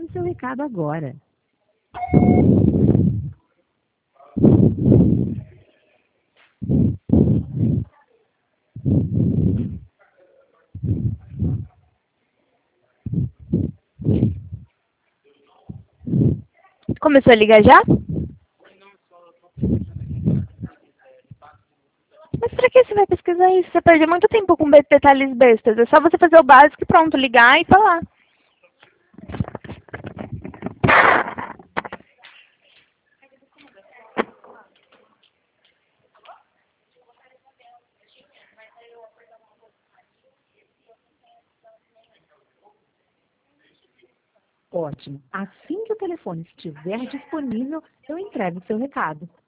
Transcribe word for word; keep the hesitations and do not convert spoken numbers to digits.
Grave seu recado agora. Começou a ligar já? Mas pra que você vai pesquisar isso? Você perde muito tempo com detalhes bestas. É só você fazer o básico e pronto, ligar e falar. Ótimo. Assim que o telefone estiver disponível, eu entrego o seu recado.